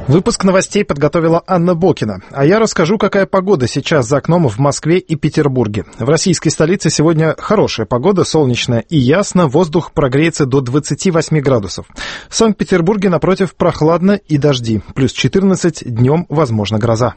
Выпуск новостей подготовила Анна Бокина. А я расскажу, какая погода сейчас за окном в Москве и Петербурге. В российской столице сегодня хорошая погода, солнечно и ясно. Воздух прогреется до 28 градусов. В Санкт-Петербурге, напротив, прохладно и дожди. Плюс 14, днем возможна гроза.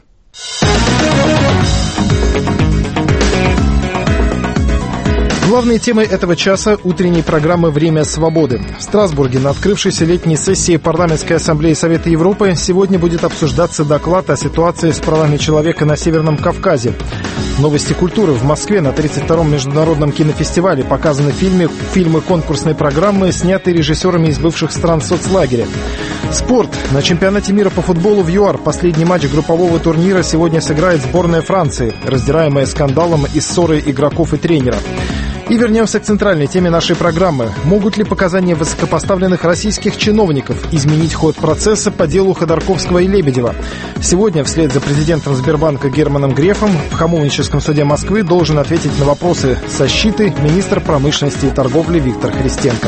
Главные темы этого часа утренней программы «Время свободы». В Страсбурге на открывшейся летней сессии Парламентской ассамблеи Совета Европы сегодня будет обсуждаться доклад о ситуации с правами человека на Северном Кавказе. Новости культуры. В Москве на 32-м международном кинофестивале показаны фильмы конкурсной программы, снятые режиссерами из бывших стран соцлагеря. Спорт. На чемпионате мира по футболу в ЮАР последний матч группового турнира сегодня сыграет сборная Франции, раздираемая скандалом из ссоры игроков и тренера. И вернемся к центральной теме нашей программы. Могут ли показания высокопоставленных российских чиновников изменить ход процесса по делу Ходорковского и Лебедева? Сегодня, вслед за президентом Сбербанка Германом Грефом, в Хамовническом суде Москвы должен ответить на вопросы защиты министр промышленности и торговли Виктор Христенко.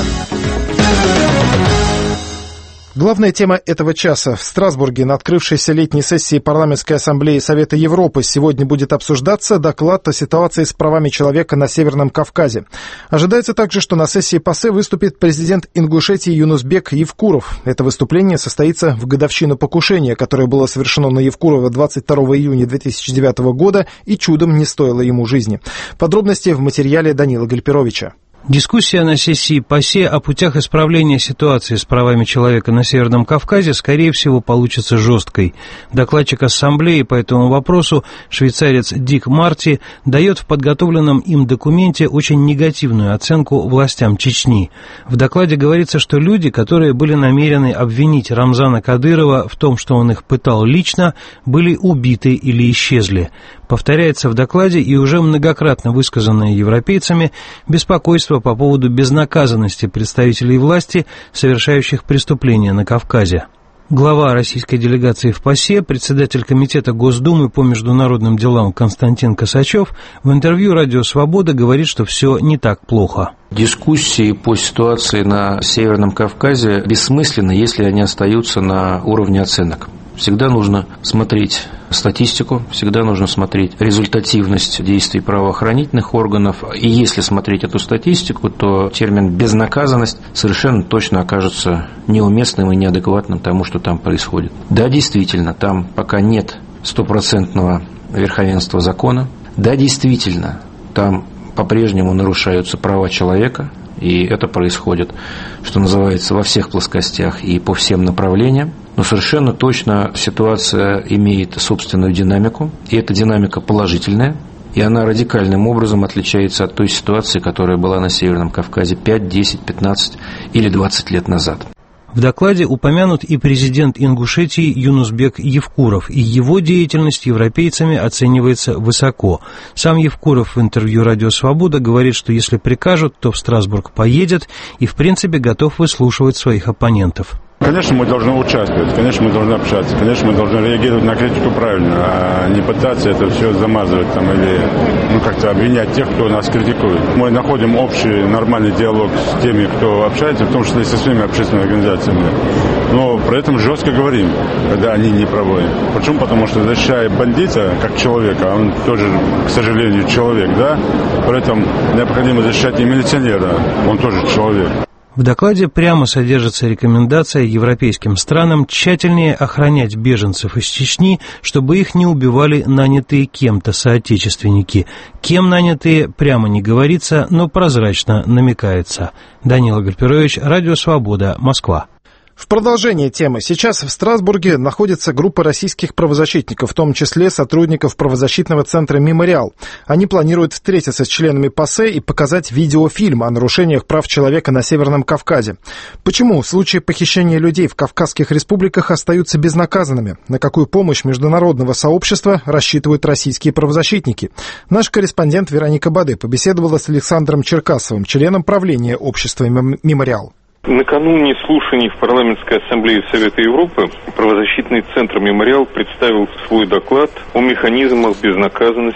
Главная тема этого часа. В Страсбурге на открывшейся летней сессии Парламентской ассамблеи Совета Европы сегодня будет обсуждаться доклад о ситуации с правами человека на Северном Кавказе. Ожидается также, что на сессии ПАСЕ выступит президент Ингушетии Юнусбек Евкуров. Это выступление состоится в годовщину покушения, которое было совершено на Евкурова 22 июня 2009 года и чудом не стоило ему жизни. Подробности в материале Данила Гальперовича. Дискуссия на сессии ПАСЕ о путях исправления ситуации с правами человека на Северном Кавказе, скорее всего, получится жесткой. Докладчик ассамблеи по этому вопросу, швейцарец Дик Марти, дает в подготовленном им документе очень негативную оценку властям Чечни. В докладе говорится, что люди, которые были намерены обвинить Рамзана Кадырова в том, что он их пытал лично, были убиты или исчезли. Повторяется в докладе и уже многократно высказанное европейцами беспокойство по поводу безнаказанности представителей власти, совершающих преступления на Кавказе. Глава российской делегации в ПАСЕ, председатель комитета Госдумы по международным делам Константин Косачев в интервью «Радио Свобода» говорит, что все не так плохо. Дискуссии по ситуации на Северном Кавказе бессмысленны, если они остаются на уровне оценок. Всегда нужно смотреть статистику, всегда нужно смотреть результативность действий правоохранительных органов. И если смотреть эту статистику, то термин «безнаказанность» совершенно точно окажется неуместным и неадекватным тому, что там происходит. Да, действительно, там пока нет стопроцентного верховенства закона. Да, действительно, там по-прежнему нарушаются права человека. И это происходит, что называется, во всех плоскостях и по всем направлениям. Но совершенно точно ситуация имеет собственную динамику, и эта динамика положительная, и она радикальным образом отличается от той ситуации, которая была на Северном Кавказе 5, 10, 15 или 20 лет назад. В докладе упомянут и президент Ингушетии Юнусбек Евкуров, и его деятельность европейцами оценивается высоко. Сам Евкуров в интервью «Радио Свобода» говорит, что если прикажут, то в Страсбург поедет и, в принципе, готов выслушивать своих оппонентов. Конечно, мы должны участвовать, конечно, мы должны общаться, конечно, мы должны реагировать на критику правильно, а не пытаться это все замазывать там, или как-то обвинять тех, кто нас критикует. Мы находим общий нормальный диалог с теми, кто общается, в том числе и со своими общественными организациями. Но при этом жестко говорим, когда они не правы. Почему? Потому что, защищая бандита как человека, он тоже, к сожалению, человек, да? При этом необходимо защищать и милиционера, он тоже человек. В докладе прямо содержится рекомендация европейским странам тщательнее охранять беженцев из Чечни, чтобы их не убивали нанятые кем-то соотечественники. Кем нанятые, прямо не говорится, но прозрачно намекается. Данила Гальперович, Радио Свобода, Москва. В продолжение темы. Сейчас в Страсбурге находится группа российских правозащитников, в том числе сотрудников правозащитного центра «Мемориал». Они планируют встретиться с членами ПАСЕ и показать видеофильм о нарушениях прав человека на Северном Кавказе. Почему случаи похищения людей в Кавказских республиках остаются безнаказанными? На какую помощь международного сообщества рассчитывают российские правозащитники? Наш корреспондент Вероника Баде побеседовала с Александром Черкасовым, членом правления общества «Мемориал». Накануне слушаний в Парламентской ассамблее Совета Европы правозащитный центр «Мемориал» представил свой доклад о механизмах безнаказанности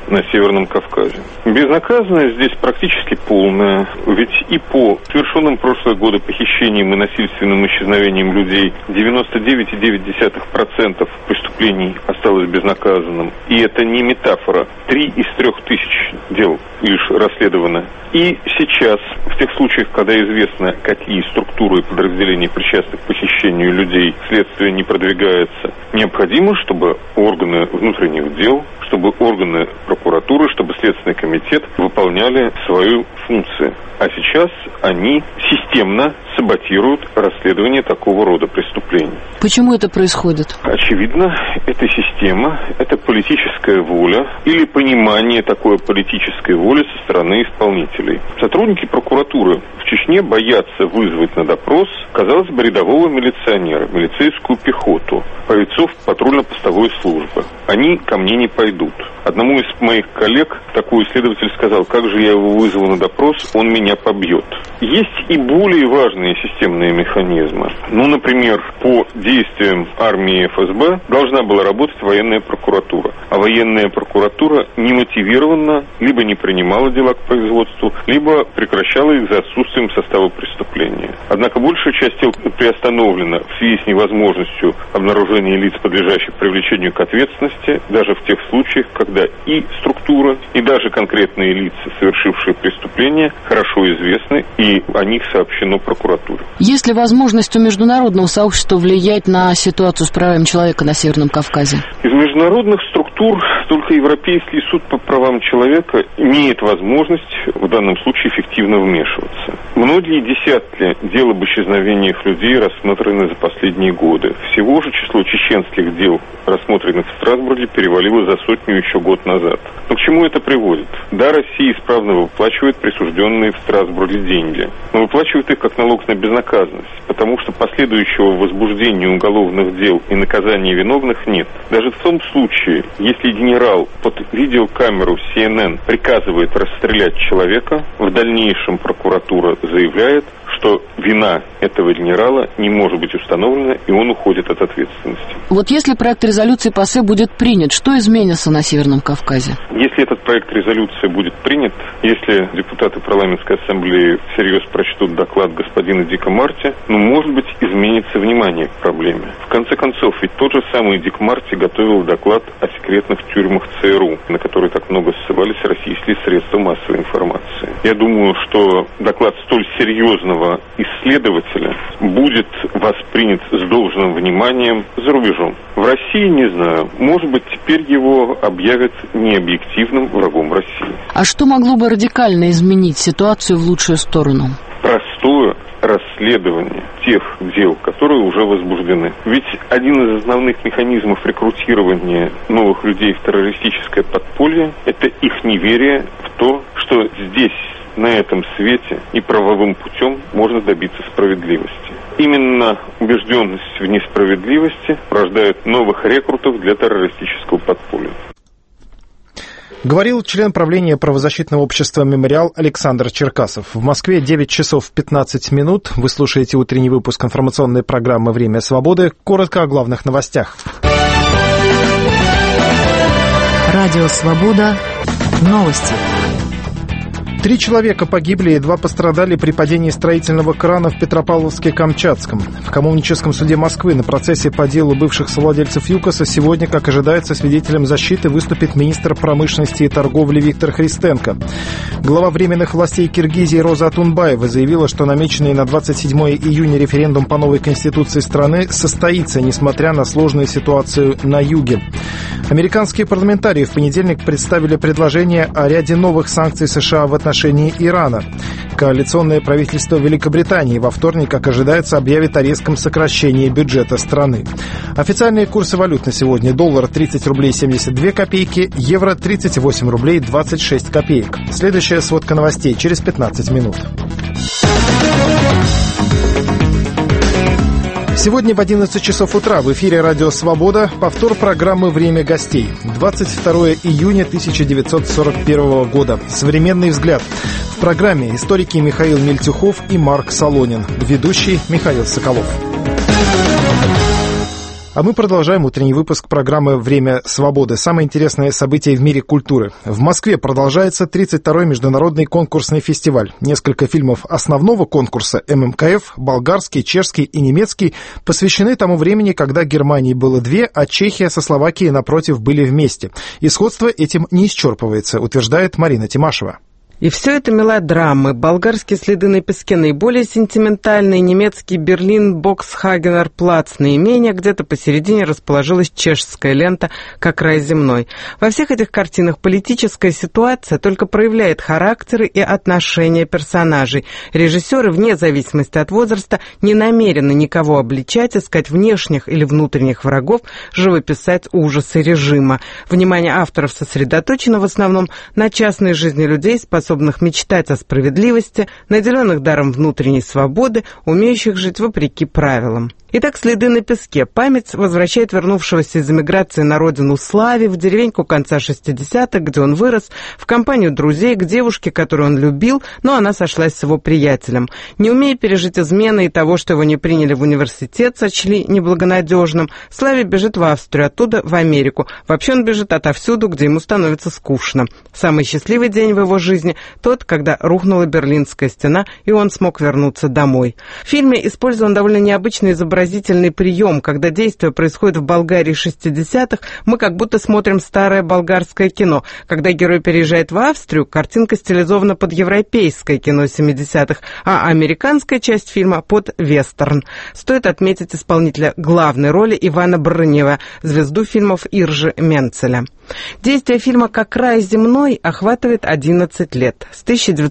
на Северном Кавказе. Безнаказанность здесь практически полная, ведь и по совершенным в прошлые годы похищениям и насильственным исчезновениям людей 99,9% преступлений осталось безнаказанным. И это не метафора. 3 из 3 тысяч дел лишь расследовано. И сейчас, в тех случаях, когда известно, какие структуры и подразделения причастны к похищению людей, следствие не продвигается, необходимо, чтобы органы внутренних дел, чтобы органы прокуратуры, чтобы Следственный комитет выполняли свою функцию. А сейчас они системно саботируют расследование такого рода преступлений. Почему это происходит? Очевидно, это система, это политическая воля или понимание такой политической воли со стороны исполнителей. Сотрудники прокуратуры в Чечне боятся вызвать на допрос, казалось бы, рядового милиционера, милицейскую пехоту, бойцов патрульно-постовой службы. Они ко мне не пойдут. Одному из моих коллег такой исследователь сказал: как же я его вызову на допрос, он меня побьет. Есть и более важные системные механизмы. Например, по действиям армии и ФСБ должна была работать военная прокуратура. А военная прокуратура немотивированно либо не принимала дела к производству, либо прекращала их за отсутствием состава преступления. Однако большая часть дел приостановлена в связи с невозможностью обнаружения лиц, подлежащих привлечению к ответственности, даже в тех случаях, когда и структура, и даже конкретные лица, совершившие преступления, хорошо известны, и о них сообщено прокуратуре. Есть ли возможность у международного сообщества влиять на ситуацию с правами человека на Северном Кавказе? Из международных структур только Европейский суд по правам человека имеет возможность в данном случае эффективно вмешиваться. Многие десятки дел об исчезновениях людей рассмотрены за последние годы. Всего же число чеченских дел, рассмотренных в Страсбурге, перевалило за 100 еще год назад. Но к чему это приводит? Да, Россия исправно выплачивает присужденные в Страсбурге деньги, но выплачивает их как налог на безнаказанность, потому что последующего возбуждения уголовных дел и наказания виновных нет. Даже в том случае, если генерал под видеокамеру CNN приказывает расстрелять человека, в дальнейшем прокуратура заявляет, что вина этого генерала не может быть установлена, и он уходит от ответственности. Вот если проект резолюции ПАСЕ будет принят, что изменится на Северном Кавказе? Если этот проект резолюции будет принят, если депутаты парламентской ассамблеи всерьез прочтут доклад господина Дика Марти, может быть, изменится внимание к проблеме. В конце концов, ведь тот же самый Дик Марти готовил доклад о секретных тюрьмах ЦРУ, на который так много ссылались российские средства массовой информации. Я думаю, что доклад столь серьезного исследователя будет воспринят с должным вниманием за рубежом. В России, не знаю, может быть, теперь его объявят необъективным врагом России. А что могло бы радикально изменить ситуацию в лучшую сторону? Простое расследование тех дел, которые уже возбуждены. Ведь один из основных механизмов рекрутирования новых людей в террористическое подполье – это их неверие в то, что здесь, на этом свете, и правовым путем можно добиться справедливости. Именно убежденность в несправедливости рождает новых рекрутов для террористического подполья. Говорил член правления правозащитного общества «Мемориал» Александр Черкасов. В Москве 9 часов 15 минут. Вы слушаете утренний выпуск информационной программы «Время свободы». Коротко о главных новостях. Радио «Свобода». Новости. 3 человека погибли и 2 пострадали при падении строительного крана в Петропавловске-Камчатском. В Коммуническом суде Москвы на процессе по делу бывших совладельцев ЮКОСа сегодня, как ожидается, свидетелем защиты выступит министр промышленности и торговли Виктор Христенко. Глава временных властей Киргизии Роза Атунбаева заявила, что намеченный на 27 июня референдум по новой конституции страны состоится, несмотря на сложную ситуацию на юге. Американские парламентарии в понедельник представили предложение о ряде новых санкций США в отношении Ирана. Коалиционное правительство Великобритании во вторник, как ожидается, объявит о резком сокращении бюджета страны. Официальные курсы валют на сегодня: доллар 30 рублей 72 копейки, евро 38 рублей 26 копеек. Следующая сводка новостей через 15 минут. Сегодня в 11 часов утра в эфире «Радио Свобода» повтор программы «Время гостей». 22 июня 1941 года. Современный взгляд. В программе историки Михаил Мельтюхов и Марк Солонин. Ведущий Михаил Соколов. А мы продолжаем утренний выпуск программы «Время свободы». Самые интересные события в мире культуры. В Москве продолжается 32-й международный конкурсный фестиваль. Несколько фильмов основного конкурса ММКФ, болгарский, чешский и немецкий, посвящены тому времени, когда Германии было две, а Чехия со Словакией, напротив, были вместе. И сходство этим не исчерпывается, утверждает Марина Тимашева. И все это мелодрамы. Болгарские следы на песке наиболее сентиментальные, немецкий Берлин, Боксхагенер плац наименее, где-то посередине расположилась чешская лента «Как рай земной». Во всех этих картинах политическая ситуация только проявляет характеры и отношения персонажей. Режиссеры, вне зависимости от возраста, не намерены никого обличать, искать внешних или внутренних врагов, живописать ужасы режима. Внимание авторов сосредоточено в основном на частной жизни людей, способных мечтать о справедливости, наделенных даром внутренней свободы, умеющих жить вопреки правилам. Итак, следы на песке. Память возвращает вернувшегося из эмиграции на родину Слави в деревеньку конца 60-х, где он вырос, в компанию друзей, к девушке, которую он любил, но она сошлась с его приятелем. Не умея пережить измены и того, что его не приняли в университет, сочли неблагонадежным, Слави бежит в Австрию, оттуда в Америку. Вообще он бежит отовсюду, где ему становится скучно. Самый счастливый день в его жизни – тот, когда рухнула Берлинская стена, и он смог вернуться домой. В фильме использован довольно необычный изобразительный прием. Когда действие происходит в Болгарии 60-х, мы как будто смотрим старое болгарское кино. Когда герой переезжает в Австрию, картинка стилизована под европейское кино 70-х, а американская часть фильма под вестерн. Стоит отметить исполнителя главной роли Ивана Брынева, звезду фильмов Иржи Менцеля. Действие фильма «Как рай земной» охватывает 11 лет. С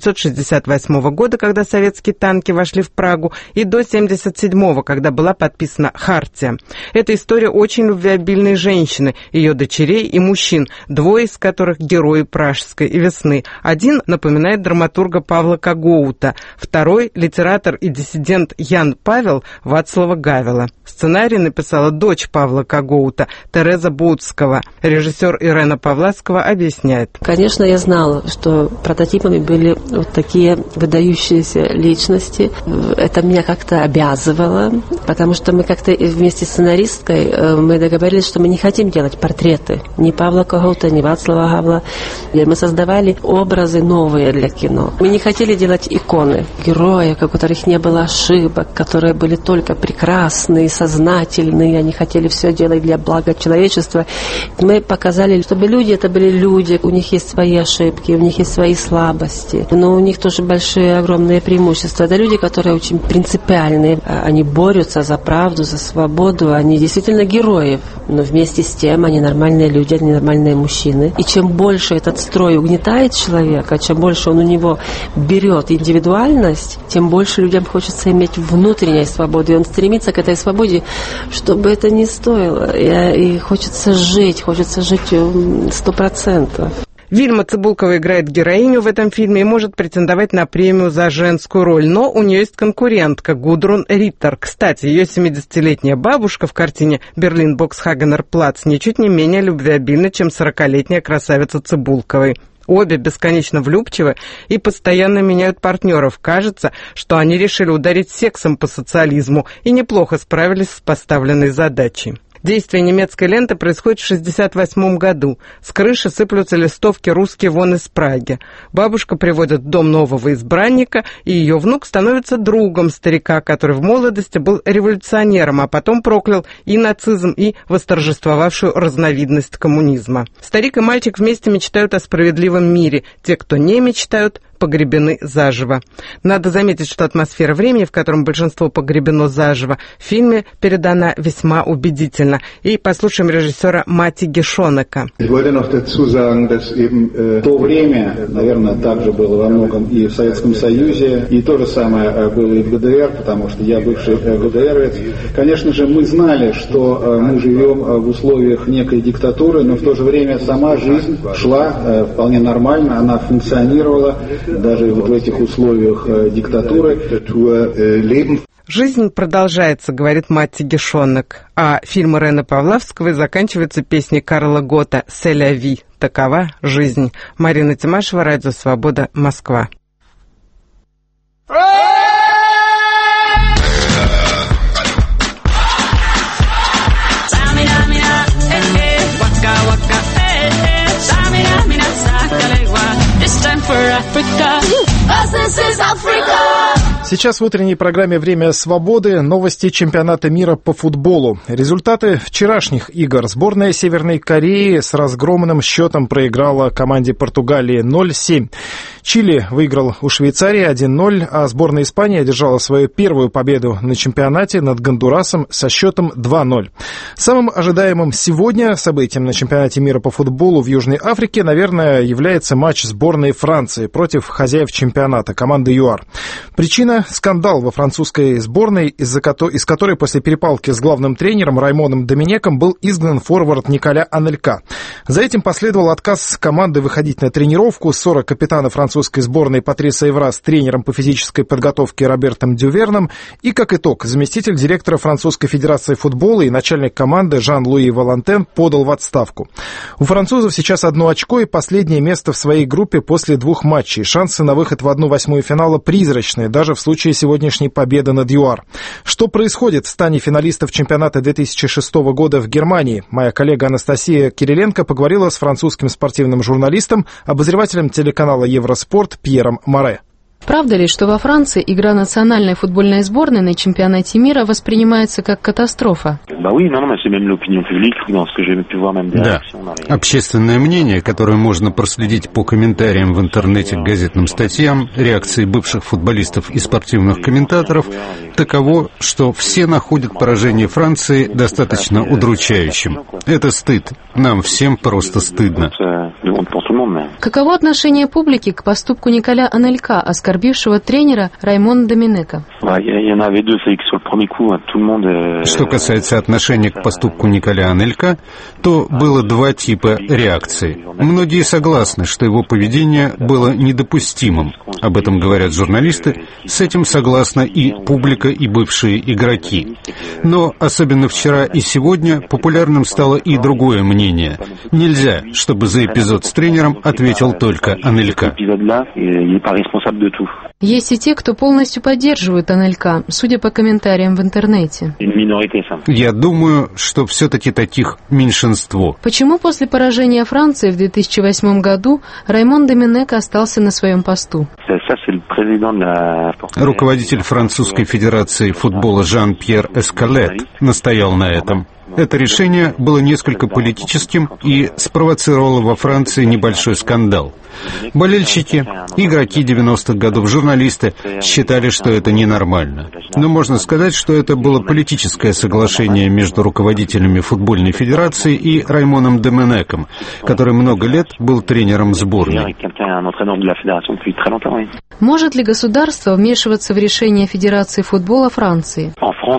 1968 года, когда советские танки вошли в Прагу, и до 1977, когда была подписана Хартия. Это история очень любвеобильной женщины, ее дочерей и мужчин, двое из которых герои Пражской весны. Один напоминает драматурга Павла Когоута, второй — литератор и диссидент Ян Павел Вацлава Гавела. Сценарий написала дочь Павла Когоута, Тереза Будского. Режиссер Ирена Павлацкого объясняет. Конечно, я знала, что прототипами были вот такие выдающиеся личности. Это меня как-то обязывало, потому что мы как-то вместе с сценаристкой мы договорились, что мы не хотим делать портреты ни Павла Когоута, ни Вацлава Гавела. Мы создавали образы новые для кино. Мы не хотели делать иконы, герои, у которых не было ошибок, которые были только прекрасные, сознательные, они хотели все делать для блага человечества. Мы показали, чтобы люди, это были люди, у них есть свои ошибки, у них есть свои слабости, но у них тоже большие, огромные преимущества. Это люди, которые очень принципиальные, они борются за правду, за свободу, они действительно герои, но вместе с тем они нормальные люди, они нормальные мужчины. И чем больше этот строй угнетает человека, чем больше он у него берет индивидуальность, тем больше людям хочется иметь внутренней свободы, и он стремится к этой свободе, чтобы это не стоило. И хочется жить 100%. Вильма Цыбулкова играет героиню в этом фильме и может претендовать на премию за женскую роль, но у нее есть конкурентка Гудрун Риттер. Кстати, ее 70-летняя бабушка в картине «Берлин Боксхагенер плац» ничуть не менее любвеобильна, чем 40-летняя красавица Цыбулковой. Обе бесконечно влюбчивы и постоянно меняют партнеров. Кажется, что они решили ударить сексом по социализму и неплохо справились с поставленной задачей. Действие немецкой ленты происходит в 1968 году. С крыши сыплются листовки «Русские вон из Праги». Бабушка приводит в дом нового избранника, и ее внук становится другом старика, который в молодости был революционером, а потом проклял и нацизм, и восторжествовавшую разновидность коммунизма. Старик и мальчик вместе мечтают о справедливом мире. Те, кто не мечтают, погребены заживо. Надо заметить, что атмосфера времени, в котором большинство погребено заживо, в фильме передана весьма убедительно. И послушаем режиссера Мати Гешонека. То время, наверное, также было во многом и в Советском Союзе, и то же самое было и в ГДР, потому что я бывший ГДРовец. Конечно же, мы знали, что мы живем в условиях некой диктатуры, но в то же время сама жизнь шла вполне нормально, она функционировала, даже вот в этих условиях диктатуры. Жизнь продолжается, говорит Мати Гешонек, а фильм Ирены Павловской заканчивается песней Карла Гота «C'est la vie». Такова жизнь. Марина Тимашева, Радио Свобода, Москва. Сейчас в утренней программе «Время свободы» новости чемпионата мира по футболу. Результаты вчерашних игр. Сборная Северной Кореи с разгромным счетом проиграла команде Португалии 0-7. Чили выиграл у Швейцарии 1-0, а сборная Испании одержала свою первую победу на чемпионате над Гондурасом со счетом 2-0. Самым ожидаемым сегодня событием на чемпионате мира по футболу в Южной Африке, наверное, является матч сборной Франции против хозяев чемпионата, команды ЮАР. Причина – скандал во французской сборной, из которой после перепалки с главным тренером Раймоном Доминеком был изгнан форвард Николя Анелька. За этим последовал отказ команды выходить на тренировку, ссора капитана французской сборной Патриса Эвра с тренером по физической подготовке Робертом Дюверном и, как итог, заместитель директора Французской федерации футбола и начальник команды Жан-Луи Валантен подал в отставку. У французов сейчас 1 очко и последнее место в своей группе после 2 матчей. Шансы на выход в 1/8 финала призрачные, даже в случае сегодняшней победы над ЮАР. Что происходит в стане финалистов чемпионата 2006 года в Германии? Моя коллега Анастасия Кириленко поговорила с французским спортивным журналистом, обозревателем телеканала «Евроспорт» Пьером Море. Правда ли, что во Франции игра национальной футбольной сборной на чемпионате мира воспринимается как катастрофа? Да. Общественное мнение, которое можно проследить по комментариям в интернете к газетным статьям, реакции бывших футболистов и спортивных комментаторов, таково, что все находят поражение Франции достаточно удручающим. Это стыд. Нам всем просто стыдно. Каково отношение публики к поступку Николя Анелька, оскорбившего тренера Раймона Доминека? Что касается отношения к поступку Николя Анелька, то было 2 типа реакций. Многие согласны, что его поведение было недопустимым. Об этом говорят журналисты, с этим согласна и публика, и бывшие игроки. Но особенно вчера и сегодня популярным стало и другое мнение. Нельзя, чтобы за эпизод с тренером ответил только Анелька. Есть и те, кто полностью поддерживает Анелька, судя по комментариям в интернете. Я думаю, что все-таки таких меньшинство. Почему после поражения Франции в 2008 году Раймон Доминек остался на своем посту? Руководитель Французской федерации футбола Жан-Пьер Эскалет настоял на этом. Это решение было несколько политическим и спровоцировало во Франции небольшой скандал. Болельщики, игроки 90-х годов, журналисты считали, что это ненормально. Но можно сказать, что это было политическое соглашение между руководителями футбольной федерации и Раймоном Доминеком, который много лет был тренером сборной. Может ли государство вмешиваться в решение Федерации футбола Франции?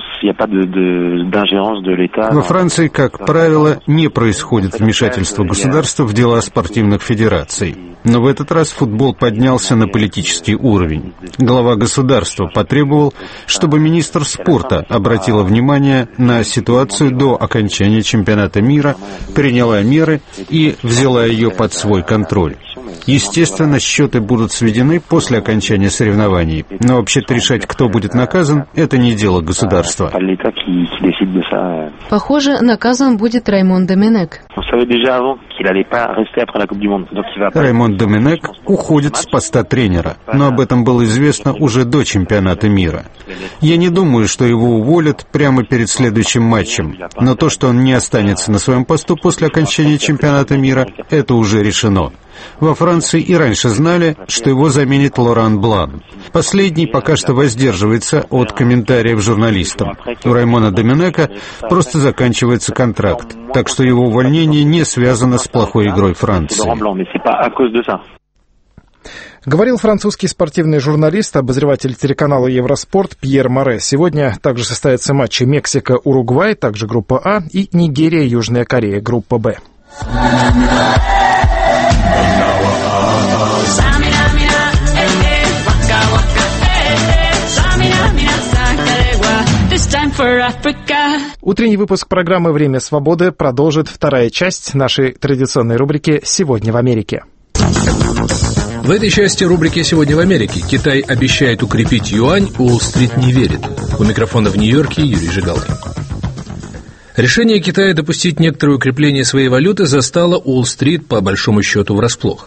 Во Франции, как правило, не происходит вмешательство государства в дела спортивных федераций. Но в этот раз футбол поднялся на политический уровень. Глава государства потребовал, чтобы министр спорта обратила внимание на ситуацию до окончания чемпионата мира, приняла меры и взяла ее под свой контроль. Естественно, счеты будут сведены после окончания соревнований, но вообще-то решать, кто будет наказан, это не дело государства. Похоже, наказан будет Раймон Доминек. Раймон Доминек уходит с поста тренера, но об этом было известно уже до чемпионата мира. Я не думаю, что его уволят прямо перед следующим матчем, но то, что он не останется на своем посту после окончания чемпионата мира, это уже решено. Во Франции и раньше знали, что его заменит Лоран Блан. Последний пока что воздерживается от комментариев журналистам. У Раймона Доминека просто заканчивается контракт, так что его увольнение не связано с плохой игрой Франции. Говорил французский спортивный журналист, обозреватель телеканала «Евроспорт» Пьер Море. Сегодня также состоятся матчи Мексика-Уругвай, также группа А, и Нигерия-Южная Корея, группа Б. Утренний выпуск программы «Время свободы» продолжит вторая часть нашей традиционной рубрики «Сегодня в Америке». В этой части рубрики «Сегодня в Америке» Китай обещает укрепить юань, Уолл-стрит не верит. У микрофона в Нью-Йорке Юрий Жигалкин. Решение Китая допустить некоторое укрепление своей валюты застало Уолл-стрит по большому счету врасплох.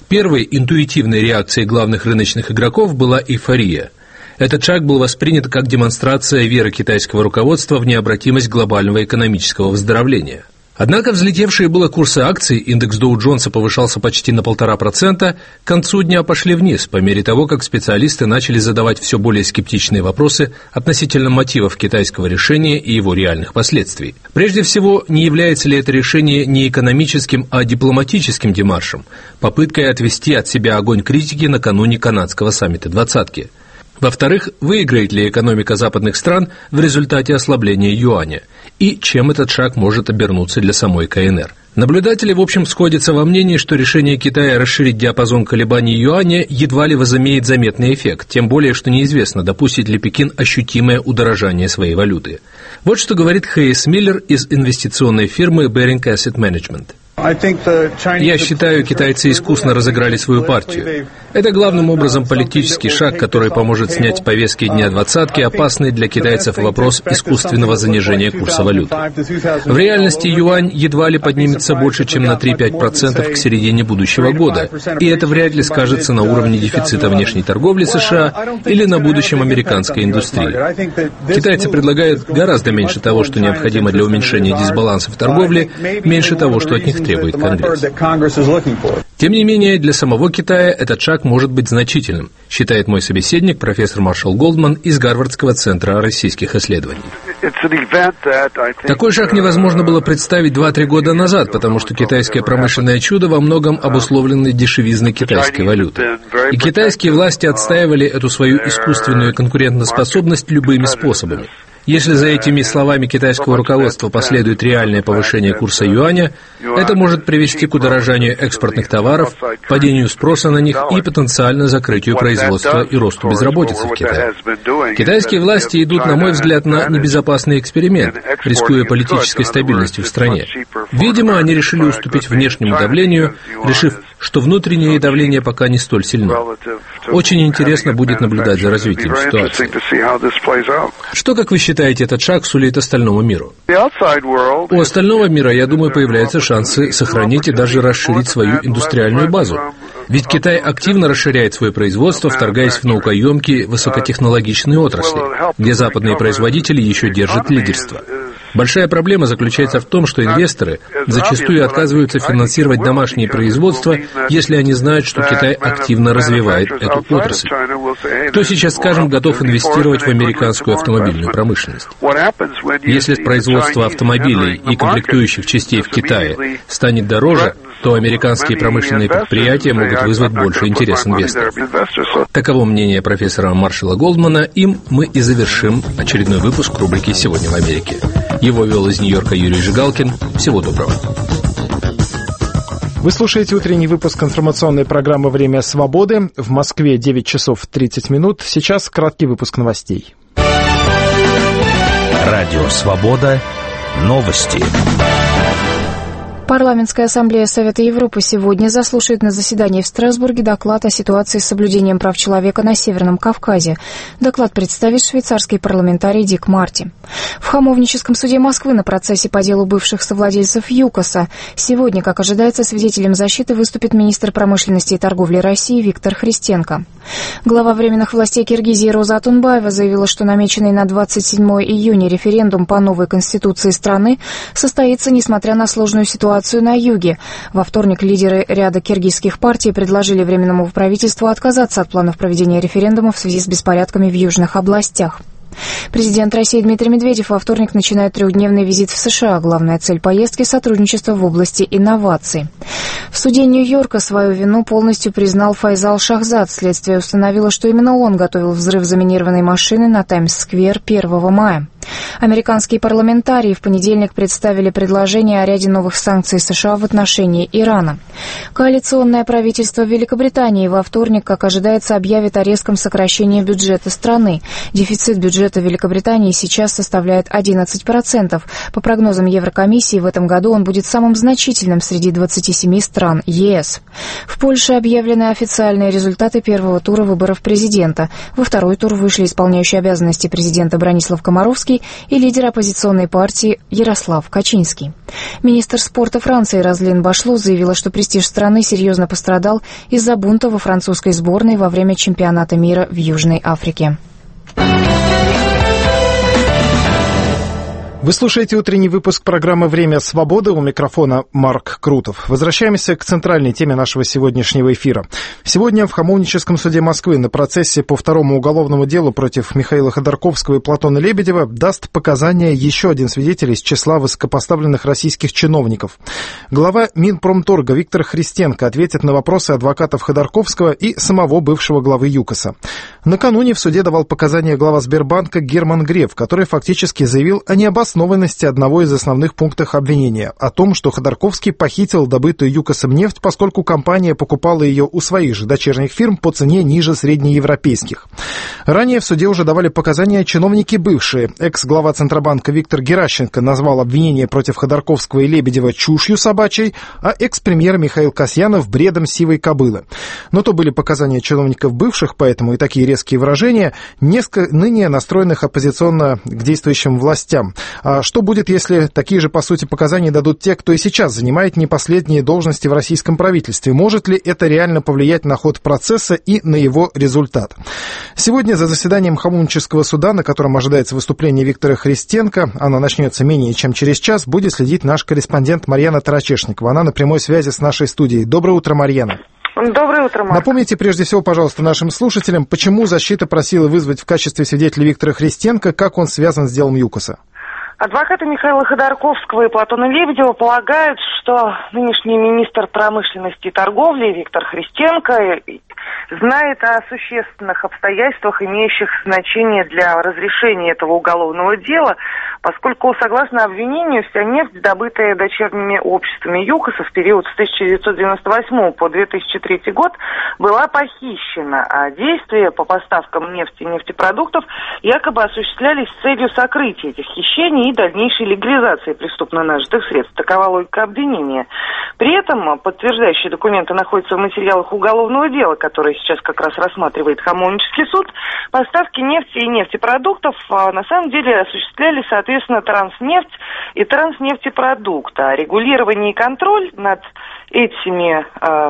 Первой интуитивной реакцией главных рыночных игроков была эйфория. Этот шаг был воспринят как демонстрация веры китайского руководства в необратимость глобального экономического выздоровления. Однако взлетевшие было курсы акций, индекс Доу-Джонса повышался почти на 1,5%, к концу дня пошли вниз, по мере того, как специалисты начали задавать все более скептичные вопросы относительно мотивов китайского решения и его реальных последствий. Прежде всего, не является ли это решение не экономическим, а дипломатическим демаршем, попыткой отвести от себя огонь критики накануне канадского саммита «двадцатки». Во-вторых, выиграет ли экономика западных стран в результате ослабления юаня? И чем этот шаг может обернуться для самой КНР? Наблюдатели, в общем, сходятся во мнении, что решение Китая расширить диапазон колебаний юаня едва ли возымеет заметный эффект, тем более, что неизвестно, допустит ли Пекин ощутимое удорожание своей валюты. Вот что говорит Хейс Миллер из инвестиционной фирмы Baring Asset Management. Я считаю, китайцы искусно разыграли свою партию. Это главным образом политический шаг, который поможет снять с повестки дня двадцатки опасный для китайцев вопрос искусственного занижения курса валюты. В реальности юань едва ли поднимется больше, чем на 3-5% к середине будущего года, и это вряд ли скажется на уровне дефицита внешней торговли США или на будущем американской индустрии. Китайцы предлагают гораздо меньше того, что необходимо для уменьшения дисбаланса в торговле, меньше того, что от них требует Конгресс. Тем не менее, для самого Китая этот шаг может быть значительным, считает мой собеседник, профессор Маршал Голдман из Гарвардского центра российских исследований. Такой шаг невозможно было представить 2-3 года назад, потому что китайское промышленное чудо во многом обусловлено дешевизной китайской валюты. И китайские власти отстаивали эту свою искусственную конкурентоспособность любыми способами. Если за этими словами китайского руководства последует реальное повышение курса юаня, это может привести к удорожанию экспортных товаров, падению спроса на них и потенциально закрытию производства и росту безработицы в Китае. Китайские власти идут, на мой взгляд, на небезопасный эксперимент, рискуя политической стабильностью в стране. Видимо, они решили уступить внешнему давлению, решив, что внутреннее давление пока не столь сильно. Очень интересно будет наблюдать за развитием ситуации. Что, как вы считаете, этот шаг сулит остальному миру? У остального мира, я думаю, появляются шансы сохранить и даже расширить свою индустриальную базу. Ведь Китай активно расширяет свое производство, вторгаясь в наукоемкие высокотехнологичные отрасли, где западные производители еще держат лидерство. Большая проблема заключается в том, что инвесторы зачастую отказываются финансировать домашние производства, если они знают, что Китай активно развивает эту отрасль. Кто сейчас, скажем, готов инвестировать в американскую автомобильную промышленность? Если производство автомобилей и комплектующих частей в Китае станет дороже, то американские промышленные предприятия могут вызвать больше интерес инвесторов. Таково мнение профессора Маршала Голдмана. Им мы и завершим очередной выпуск рубрики «Сегодня в Америке». Его вел из Нью-Йорка Юрий Жигалкин. Всего доброго. Вы слушаете утренний выпуск информационной программы «Время свободы». В Москве 9 часов 30 минут. Сейчас краткий выпуск новостей. Радио «Свобода». Новости. Парламентская ассамблея Совета Европы сегодня заслушает на заседании в Страсбурге доклад о ситуации с соблюдением прав человека на Северном Кавказе. Доклад представит швейцарский парламентарий Дик Марти. В Хамовническом суде Москвы на процессе по делу бывших совладельцев ЮКОСа сегодня, как ожидается, свидетелем защиты выступит министр промышленности и торговли России Виктор Христенко. Глава временных властей Киргизии Роза Атунбаева заявила, что намеченный на 27 июня референдум по новой конституции страны состоится, несмотря на сложную ситуацию на юге. Во вторник лидеры ряда киргизских партий предложили Временному правительству отказаться от планов проведения референдума в связи с беспорядками в южных областях. Президент России Дмитрий Медведев во вторник начинает 3-дневный визит в США. Главная цель поездки – сотрудничество в области инноваций. В суде Нью-Йорка свою вину полностью признал Файзал Шахзад. Следствие установило, что именно он готовил взрыв заминированной машины на Таймс-сквер 1 мая. Американские парламентарии в понедельник представили предложение о ряде новых санкций США в отношении Ирана. Коалиционное правительство Великобритании во вторник, как ожидается, объявит о резком сокращении бюджета страны. Дефицит бюджета Великобритании сейчас составляет 11%. По прогнозам Еврокомиссии, в этом году он будет самым значительным среди 27 стран ЕС. В Польше объявлены официальные результаты первого тура выборов президента. Во второй тур вышли исполняющий обязанности президента Бранислав Комаровский Качинский и лидер оппозиционной партии Ярослав Качинский. Министр спорта Франции Розлин Башло заявила, что престиж страны серьезно пострадал из-за бунта во французской сборной во время чемпионата мира в Южной Африке. Вы слушаете утренний выпуск программы «Время свободы». У микрофона Марк Крутов. Возвращаемся к центральной теме нашего сегодняшнего эфира. Сегодня в Хамовническом суде Москвы на процессе по второму уголовному делу против Михаила Ходорковского и Платона Лебедева даст показания еще один свидетель из числа высокопоставленных российских чиновников. Глава Минпромторга Виктор Христенко ответит на вопросы адвокатов Ходорковского и самого бывшего главы ЮКОСа. Накануне в суде давал показания глава Сбербанка Герман Греф, который фактически заявил о необоснованности одного из основных пунктов обвинения о том, что Ходорковский похитил добытую ЮКОСом нефть, поскольку компания покупала ее у своих же дочерних фирм по цене ниже среднеевропейских. Ранее в суде уже давали показания чиновники бывшие. Экс-глава Центробанка Виктор Геращенко назвал обвинения против Ходорковского и Лебедева чушью собачьей, а экс-премьер Михаил Касьянов бредом сивой кобылы. Но то были показания чиновников бывших, поэтому и такие резкие выражения, ныне настроенных оппозиционно к действующим властям. А что будет, если такие же, по сути, показания дадут те, кто и сейчас занимает не последние должности в российском правительстве? Может ли это реально повлиять на ход процесса и на его результат? Сегодня за заседанием Хамовнического суда, на котором ожидается выступление Виктора Христенко, оно начнется менее чем через час, будет следить наш корреспондент Марьяна Тарачешникова. Она на прямой связи с нашей студией. Доброе утро, Марьяна. Доброе утро, Марк. Напомните прежде всего, пожалуйста, нашим слушателям, почему защита просила вызвать в качестве свидетеля Виктора Христенко, как он связан с делом ЮКОСа? Адвокаты Михаила Ходорковского и Платона Лебедева полагают, что нынешний министр промышленности и торговли Виктор Христенко знает о существенных обстоятельствах, имеющих значение для разрешения этого уголовного дела, поскольку, согласно обвинению, вся нефть, добытая дочерними обществами ЮКОСа в период с 1998 по 2003 год, была похищена, а действия по поставкам нефти и нефтепродуктов якобы осуществлялись с целью сокрытия этих хищений и дальнейшей легализации преступно нажитых средств. Такова логика обвинения. При этом подтверждающие документы находятся в материалах уголовного дела, которое сейчас как раз рассматривает Хамовнический суд. Поставки нефти и нефтепродуктов на самом деле осуществляли, соответственно, Транснефть и Транснефтепродукт. А регулирование и контроль над этими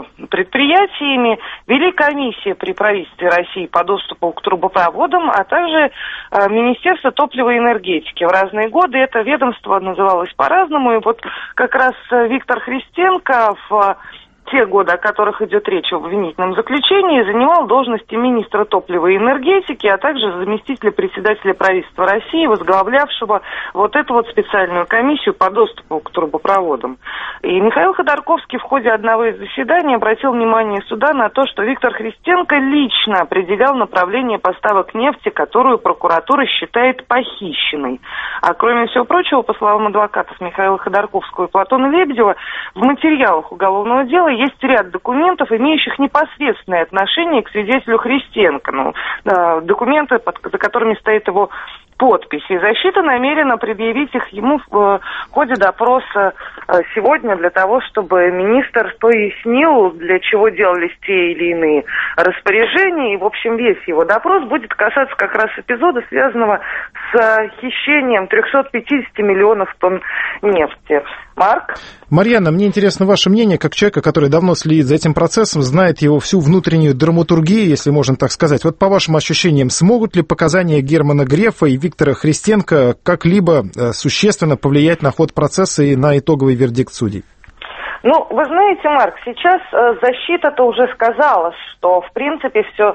предприятиями вели комиссия при правительстве России по доступу к трубопроводам, а также Министерство топлива и энергетики. В разные годы это ведомство называлось по-разному. И вот как раз Виктор Христенко в те годы, о которых идет речь в обвинительном заключении, занимал должности министра топлива и энергетики, а также заместителя председателя правительства России, возглавлявшего вот эту вот специальную комиссию по доступу к трубопроводам. И Михаил Ходорковский в ходе одного из заседаний обратил внимание суда на то, что Виктор Христенко лично определял направление поставок нефти, которую прокуратура считает похищенной. А кроме всего прочего, по словам адвокатов Михаила Ходорковского и Платона Лебедева, в материалах уголовного дела есть ряд документов, имеющих непосредственное отношение к свидетелю Христенко. Документы, за которыми стоит его подпись. И защита намерена предъявить их ему в ходе допроса сегодня для того, чтобы министр пояснил, для чего делались те или иные распоряжения. И, в общем, весь его допрос будет касаться как раз эпизода, связанного с хищением 350 миллионов тонн нефти. Марк? Марьяна, мне интересно ваше мнение, как человека, который давно следит за этим процессом, знает его всю внутреннюю драматургию, если можно так сказать. Вот по вашим ощущениям, смогут ли показания Германа Грефа и Виктора Христенко как-либо существенно повлиять на ход процесса и на итоговый вердикт судей? Вы знаете, Марк, сейчас защита-то уже сказала, что, в принципе, все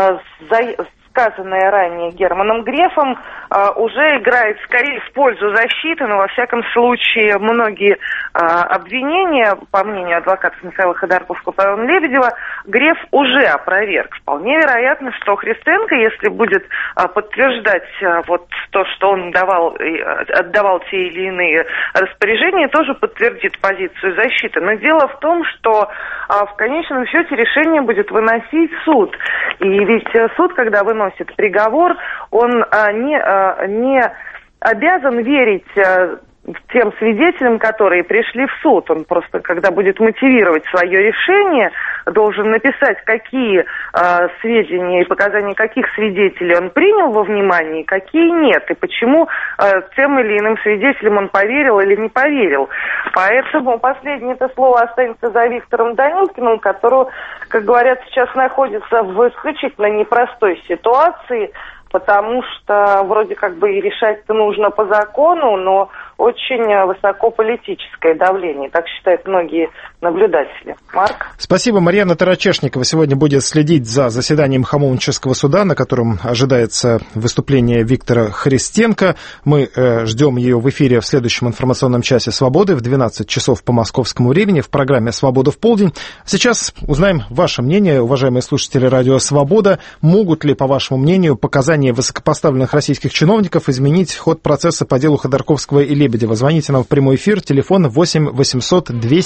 сказанное ранее Германом Грефом уже играет скорее в пользу защиты, но во всяком случае многие обвинения, по мнению адвокатов Михаила Ходорковского и Платона Лебедева, Греф уже опроверг. Вполне вероятно, что Христенко, если будет подтверждать вот то, что он отдавал те или иные распоряжения, тоже подтвердит позицию защиты. Но дело в том, что в конечном счете решение будет выносить суд. И ведь суд, когда выносит приговор, он не обязан верить тем свидетелям, которые пришли в суд. Он просто, когда будет мотивировать свое решение, должен написать, какие сведения и показания каких свидетелей он принял во внимание, какие нет, и почему тем или иным свидетелям он поверил или не поверил. Поэтому последнее это слово останется за Виктором Данилкиным, который, как говорят, сейчас находится в исключительно непростой ситуации, потому что вроде как бы и решать-то нужно по закону, но очень высоко политическое давление, так считают многие наблюдатели. Марк? Спасибо. Марьяна Тарачешникова сегодня будет следить за заседанием Хамовнического суда, на котором ожидается выступление Виктора Христенко. Мы ждем ее в эфире в следующем информационном часе «Свободы» в 12 часов по московскому времени в программе «Свобода в полдень». Сейчас узнаем ваше мнение, уважаемые слушатели радио «Свобода». Могут ли, по вашему мнению, показания высокопоставленных российских чиновников изменить ход процесса по делу Ходорковского и Лебедева? Звоните нам в прямой эфир, телефон 8 800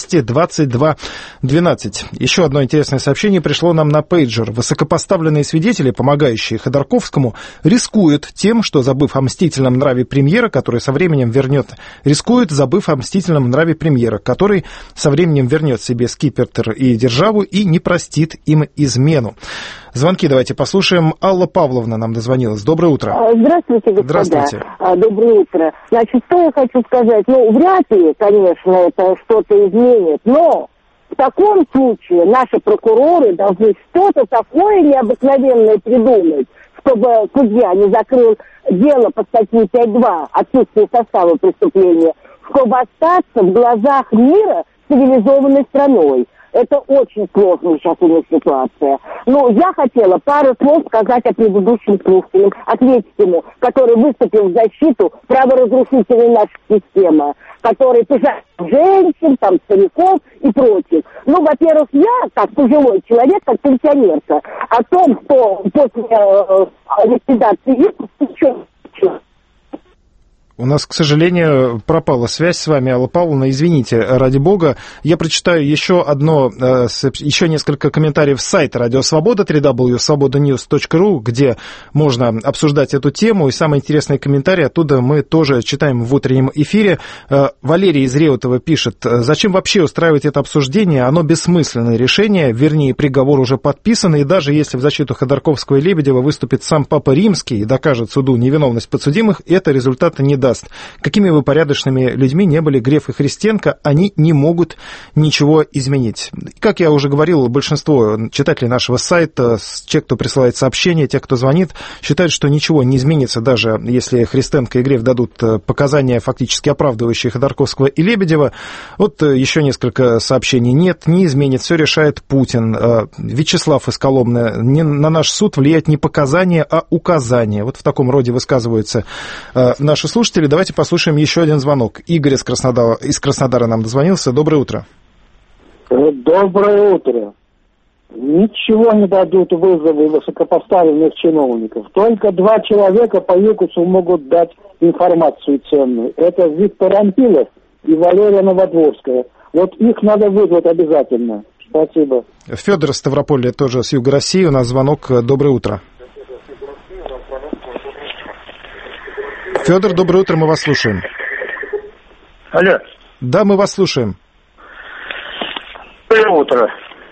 222 12. Еще одно интересное сообщение пришло нам на пейджер. Высокопоставленные свидетели, помогающие Ходорковскому, рискуют тем, что, забыв о мстительном нраве премьера, который со временем вернет... Рискуют, забыв о мстительном нраве премьера, который со временем вернет себе скипетр и державу и не простит им измену. Звонки давайте послушаем. Алла Павловна нам дозвонилась. Доброе утро. Здравствуйте, господа. Здравствуйте. Доброе утро. Значит, что я хочу сказать? Вряд ли, конечно, это что-то изменит, но в таком случае наши прокуроры должны что-то такое необыкновенное придумать, чтобы судья не закрыл дело по статье 5.2 «Отсутствие состава преступления», чтобы остаться в глазах мира цивилизованной страной. Это очень сложная сейчас у них ситуация. Я хотела пару слов сказать о предыдущем слушателе, ответственному, который выступил в защиту праворазрушительной нашей системы, который пожалел женщин, стариков и прочих. Во-первых, я, как пожилой человек, как пенсионерка, о том, что после ликвидации еще... У нас, к сожалению, пропала связь с вами, Алла Павловна. Извините, ради бога. Я прочитаю еще несколько комментариев с сайта Радио Свобода, www.svobodanews.ru, где можно обсуждать эту тему. И самые интересные комментарии оттуда мы тоже читаем в утреннем эфире. Валерий из Реутова пишет: зачем вообще устраивать это обсуждение? Оно бессмысленное решение, вернее, приговор уже подписан. И даже если в защиту Ходорковского и Лебедева выступит сам Папа Римский и докажет суду невиновность подсудимых, это результата не даст. Какими бы порядочными людьми не были Греф и Христенко, они не могут ничего изменить. Как я уже говорил, большинство читателей нашего сайта, те, кто присылает сообщения, те, кто звонит, считают, что ничего не изменится, даже если Христенко и Греф дадут показания, фактически оправдывающие Ходорковского и Лебедева. Вот еще несколько сообщений. Нет, не изменит, все решает Путин. Вячеслав из Коломны: на наш суд влияет не показания, а указания. Вот в таком роде высказываются наши слушатели. Давайте послушаем еще один звонок. Игорь из Краснодара нам дозвонился. Доброе утро. Доброе утро. Ничего не дадут вызовы высокопоставленных чиновников. Только 2 человека по ЮКОСу могут дать информацию ценную. Это Виктор Анпилов и Валерия Новодворская. Вот их надо вызвать обязательно. Спасибо. Федор из Ставрополя, тоже с юга России. У нас звонок. Доброе утро. Федор, доброе утро, мы вас слушаем. Алло. Да, мы вас слушаем. Доброе утро.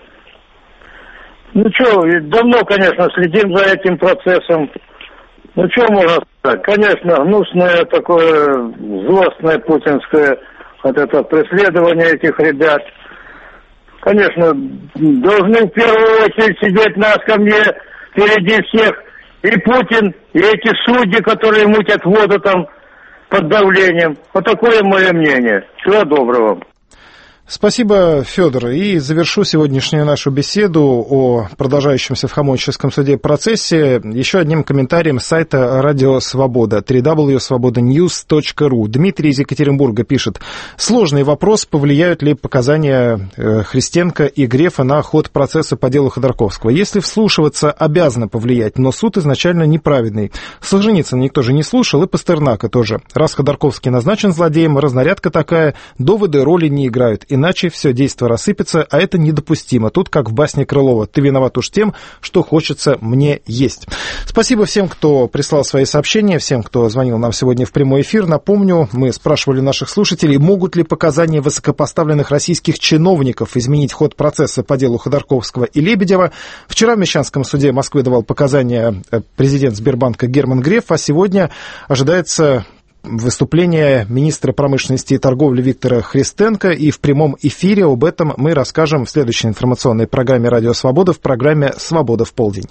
Давно, конечно, следим за этим процессом. Что можно сказать? Конечно, гнусное такое, злостное путинское это преследование этих ребят. Конечно, должны в первую очередь сидеть на скамье впереди всех и Путин, и эти судьи, которые мутят воду под давлением. Вот такое мое мнение. Всего доброго. Спасибо, Федор. И завершу сегодняшнюю нашу беседу о продолжающемся в Хамовническом суде процессе еще одним комментарием с сайта Радио Свобода, www.svobodanews.ru. Дмитрий из Екатеринбурга пишет: сложный вопрос, повлияют ли показания Христенко и Грефа на ход процесса по делу Ходорковского. Если вслушиваться, обязано повлиять, но суд изначально неправедный. Солженицына никто же не слушал, и Пастернака тоже. Раз Ходорковский назначен злодеем, разнарядка такая, доводы роли не играют. иначе все действо рассыпется, а это недопустимо. Тут, как в басне Крылова, ты виноват уж тем, что хочется мне есть. Спасибо всем, кто прислал свои сообщения, всем, кто звонил нам сегодня в прямой эфир. Напомню, мы спрашивали наших слушателей, могут ли показания высокопоставленных российских чиновников изменить ход процесса по делу Ходорковского и Лебедева. Вчера в Мещанском суде Москвы давал показания президент Сбербанка Герман Греф, а сегодня ожидается выступление министра промышленности и торговли Виктора Христенко, и в прямом эфире об этом мы расскажем в следующей информационной программе «Радио Свобода», в программе «Свобода в полдень».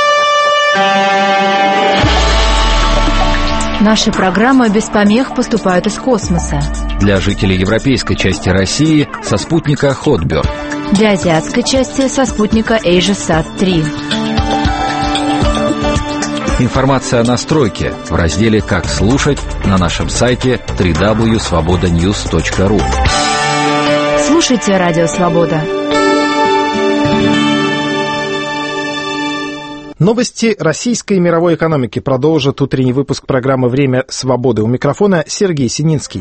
Наши программы без помех поступают из космоса. Для жителей европейской части России со спутника Hotbird. Для азиатской части со спутника AsiaSat-3. Информация о настройке в разделе «Как слушать» на нашем сайте www.svobodanews.ru. Слушайте «Радио Свобода». Новости российской и мировой экономики продолжит утренний выпуск программы «Время свободы». У микрофона Сергей Сининский.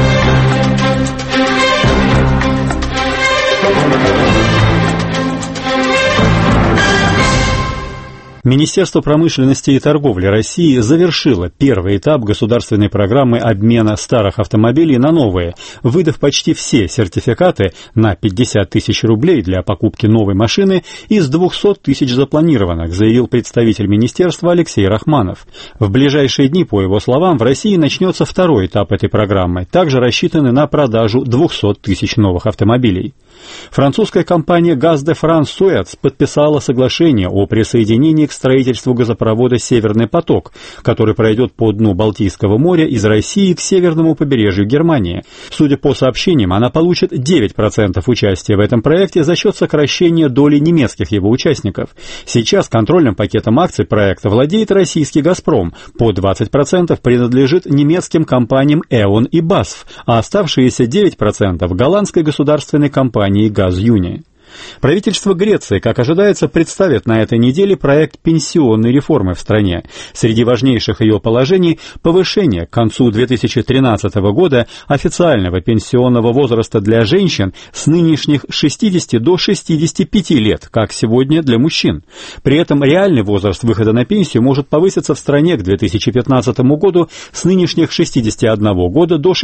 Министерство промышленности и торговли России завершило первый этап государственной программы обмена старых автомобилей на новые, выдав почти все сертификаты на 50 тысяч рублей для покупки новой машины из 200 тысяч запланированных, заявил представитель министерства Алексей Рахманов. В ближайшие дни, по его словам, в России начнется второй этап этой программы, также рассчитанный на продажу 200 тысяч новых автомобилей. Французская компания «Газ де Франс Суэц» подписала соглашение о присоединении к строительству газопровода «Северный поток», который пройдет по дну Балтийского моря из России к северному побережью Германии. Судя по сообщениям, она получит 9% участия в этом проекте за счет сокращения доли немецких его участников. Сейчас контрольным пакетом акций проекта владеет российский «Газпром», по 20% принадлежит немецким компаниям «Эон» и «Басф», а оставшиеся 9% голландской государственной компании «Газюни». Правительство Греции, как ожидается, представит на этой неделе проект пенсионной реформы в стране. Среди важнейших ее положений – повышение к концу 2013 года официального пенсионного возраста для женщин с нынешних 60 до 65 лет, как сегодня для мужчин. При этом реальный возраст выхода на пенсию может повыситься в стране к 2015 году с нынешних 61 года до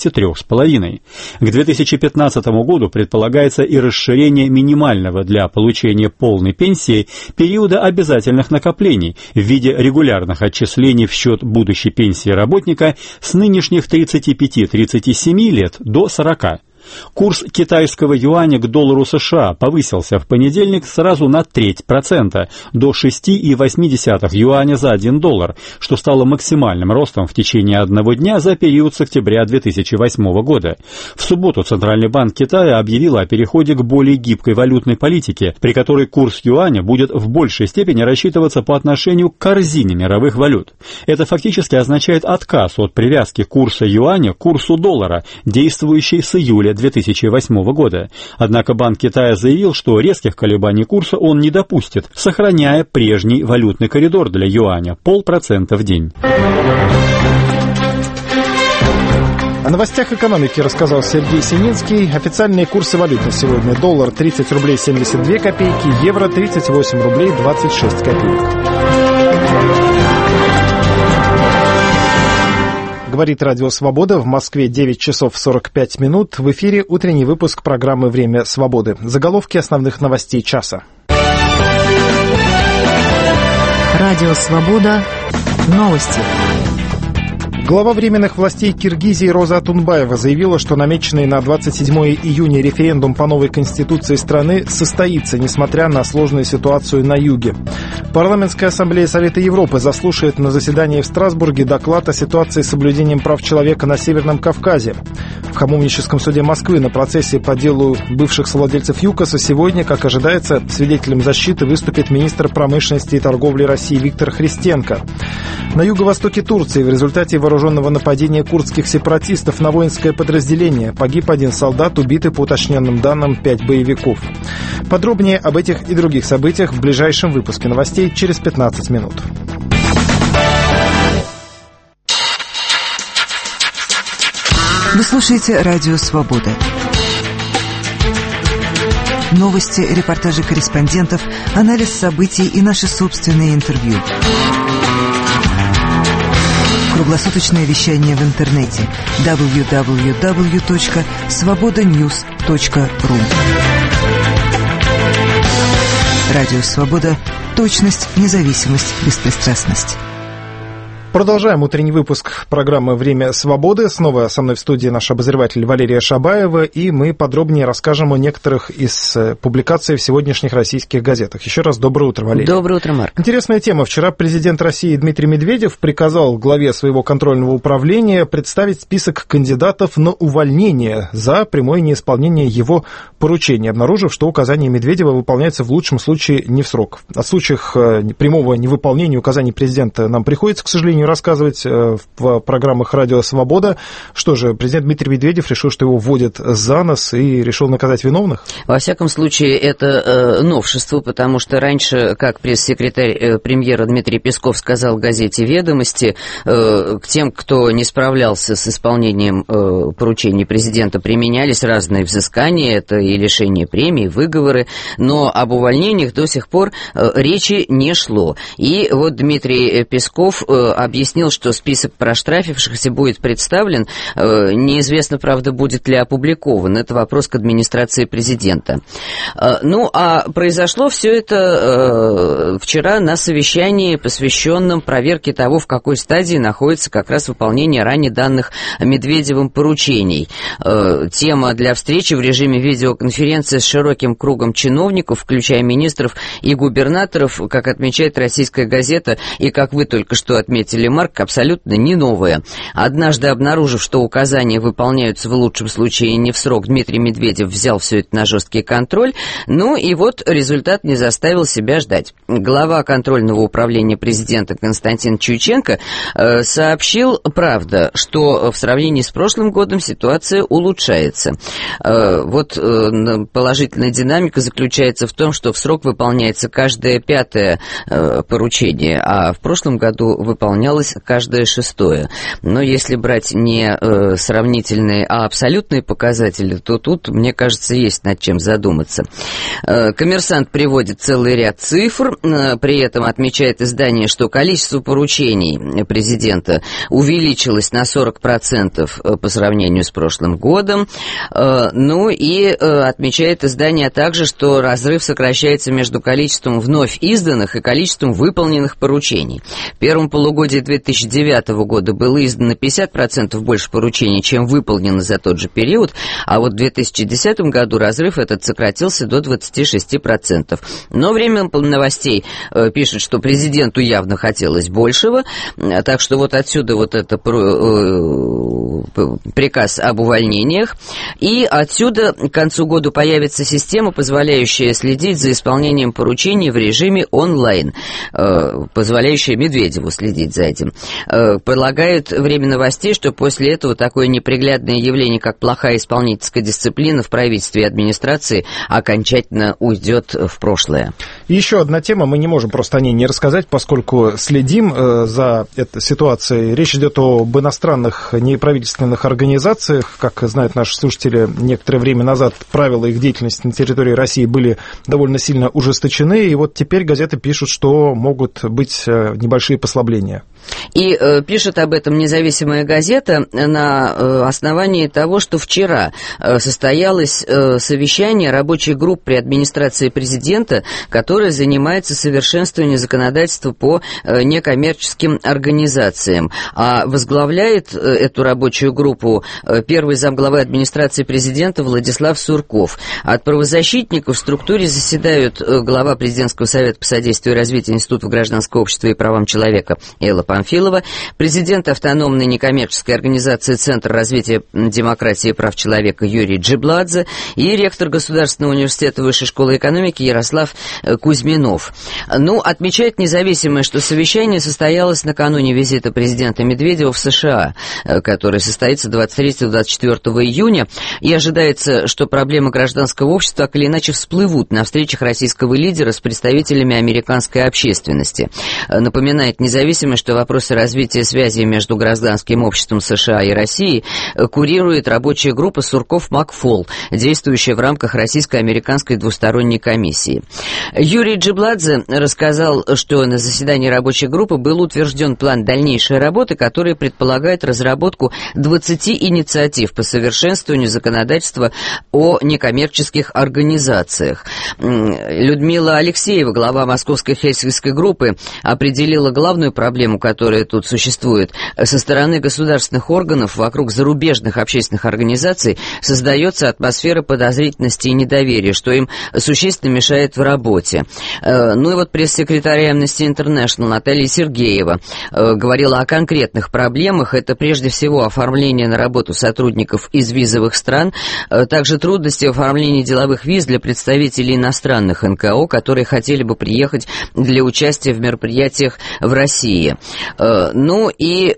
63,5. К 2015 году предполагается и расширение минимального для получения полной пенсии периода обязательных накоплений в виде регулярных отчислений в счет будущей пенсии работника с нынешних 35-37 лет до 40. Курс китайского юаня к доллару США повысился в понедельник сразу на 0,3%, до 6,8 юаня за $1, что стало максимальным ростом в течение одного дня за период с октября 2008 года. В субботу Центральный банк Китая объявил о переходе к более гибкой валютной политике, при которой курс юаня будет в большей степени рассчитываться по отношению к корзине мировых валют. Это фактически означает отказ от привязки курса юаня к курсу доллара, действующей с июля 2008 года. Однако Банк Китая заявил, что резких колебаний курса он не допустит, сохраняя прежний валютный коридор для юаня – 0,5% в день. О новостях экономики рассказал Сергей Сининский. Официальные курсы валют на сегодня: доллар 30 рублей 72 копейки, евро 38 рублей 26 копеек. Говорит Радио Свобода. В Москве 9 часов 45 минут. В эфире утренний выпуск программы «Время свободы». Заголовки основных новостей часа. Радио Свобода. Новости. Глава временных властей Киргизии Роза Атунбаева заявила, что намеченный на 27 июня референдум по новой конституции страны состоится, несмотря на сложную ситуацию на юге. Парламентская ассамблея Совета Европы заслушает на заседании в Страсбурге доклад о ситуации с соблюдением прав человека на Северном Кавказе. В Хамовническом суде Москвы на процессе по делу бывших совладельцев ЮКОСа сегодня, как ожидается, свидетелем защиты выступит министр промышленности и торговли России Виктор Христенко. На юго-востоке Турции в результате вооруженного нападения курдских сепаратистов на воинское подразделение погиб 1 солдат, убиты, по уточненным данным, 5 боевиков. Подробнее об этих и других событиях в ближайшем выпуске новостей через 15 минут. Вы слушаете «Радио Свобода». Новости, репортажи корреспондентов, анализ событий и наши собственные интервью. Круглосуточное вещание в интернете www.svobodanews.ru. Радио «Свобода». Точность, независимость, беспристрастность. Продолжаем утренний выпуск программы «Время свободы». Снова со мной в студии наш обозреватель Валерия Шабаева, и мы подробнее расскажем о некоторых из публикаций в сегодняшних российских газетах. Еще раз доброе утро, Валерий. Доброе утро, Марк. Интересная тема. Вчера президент России Дмитрий Медведев приказал главе своего контрольного управления представить список кандидатов на увольнение за прямое неисполнение его поручений, обнаружив, что указания Медведева выполняются в лучшем случае не в срок. О случаях прямого невыполнения указаний президента нам приходится, к сожалению, рассказывать в программах «Радио Свобода». Что же, президент Дмитрий Медведев решил, что его вводят за нос и решил наказать виновных? Во всяком случае, это новшество, потому что раньше, как пресс-секретарь премьера Дмитрий Песков сказал в газете «Ведомости», к тем, кто не справлялся с исполнением поручений президента, применялись разные взыскания, это и лишение премий, выговоры, но об увольнениях до сих пор речи не шло. И вот Дмитрий Песков объяснил, что список проштрафившихся будет представлен. Неизвестно, правда, будет ли опубликован. Это вопрос к администрации президента. Ну, а произошло все это вчера на совещании, посвященном проверке того, в какой стадии находится как раз выполнение ранее данных Медведевым поручений. Тема для встречи в режиме видеоконференции с широким кругом чиновников, включая министров и губернаторов, как отмечает российская газета, и как вы только что отметили, Марк, абсолютно не новая. Однажды, обнаружив, что указания выполняются в лучшем случае не в срок, Дмитрий Медведев взял все это на жесткий контроль. Ну и вот результат не заставил себя ждать. Глава контрольного управления президента Константин Чуйченко сообщил, правда, что в сравнении с прошлым годом ситуация улучшается. Вот положительная динамика заключается в том, что в срок выполняется каждое 5-е поручение, а в прошлом году выполнялось каждое 6-е. Но если брать не сравнительные, а абсолютные показатели, то тут, мне кажется, есть над чем задуматься. «Коммерсант» приводит целый ряд цифр, при этом отмечает издание, что количество поручений президента увеличилось на 40% по сравнению с прошлым годом. Ну и отмечает издание также, что разрыв сокращается между количеством вновь изданных и количеством выполненных поручений. В первом полугодии 2009 года было издано 50% больше поручений, чем выполнено за тот же период, а вот в 2010 году разрыв этот сократился до 26%. Но «Время новостей» пишет, что президенту явно хотелось большего, так что вот отсюда вот это приказ об увольнениях, и отсюда к концу года появится система, позволяющая следить за исполнением поручений в режиме онлайн, позволяющая Медведеву следить за этим. Предлагает «Время новостей», что после этого такое неприглядное явление, как плохая исполнительская дисциплина в правительстве и администрации, окончательно уйдет в прошлое. Еще одна тема, мы не можем просто о ней не рассказать, поскольку следим за этой ситуацией. Речь идет об иностранных неправительственных организациях. Как знают наши слушатели, некоторое время назад правила их деятельности на территории России были довольно сильно ужесточены, и вот теперь газеты пишут, что могут быть небольшие послабления. И пишет об этом «Независимая газета» на основании того, что вчера состоялось совещание рабочей группы при администрации президента, которая занимается совершенствованием законодательства по некоммерческим организациям. А возглавляет эту рабочую группу первый замглавы администрации президента Владислав Сурков. От правозащитников в структуре заседают глава президентского совета по содействию и развитию Института гражданского общества и правам человека Элла Памфилова, президент автономной некоммерческой организации «Центр развития демократии и прав человека» Юрий Джибладзе и ректор Государственного университета Высшей школы экономики Ярослав Кузьминов. Ну, отмечает «Независимое», что совещание состоялось накануне визита президента Медведева в США, который который состоится 23-24 июня, и ожидается, что проблемы гражданского общества так или иначе всплывут на встречах российского лидера с представителями американской общественности. Напоминает «Независимый», что вопросы развития связи между гражданским обществом США и Россией курирует рабочая группа Сурков-Макфол, действующая в рамках российско-американской двусторонней комиссии. Юрий Джибладзе рассказал, что на заседании рабочей группы был утвержден план дальнейшей работы, который предполагает разработку 20 инициатив по совершенствованию законодательства о некоммерческих организациях. Людмила Алексеева, глава Московской Хельсинкской группы, определила главную проблему, которая тут существует. Со стороны государственных органов вокруг зарубежных общественных организаций создается атмосфера подозрительности и недоверия, что им существенно мешает в работе. Ну и вот пресс-секретарь Amnesty International Наталья Сергеева говорила о конкретных проблемах. Это прежде всего оформление на работу сотрудников из визовых стран, также трудности в оформлении деловых виз для представителей иностранных НКО, которые хотели бы приехать для участия в мероприятиях в России. Ну и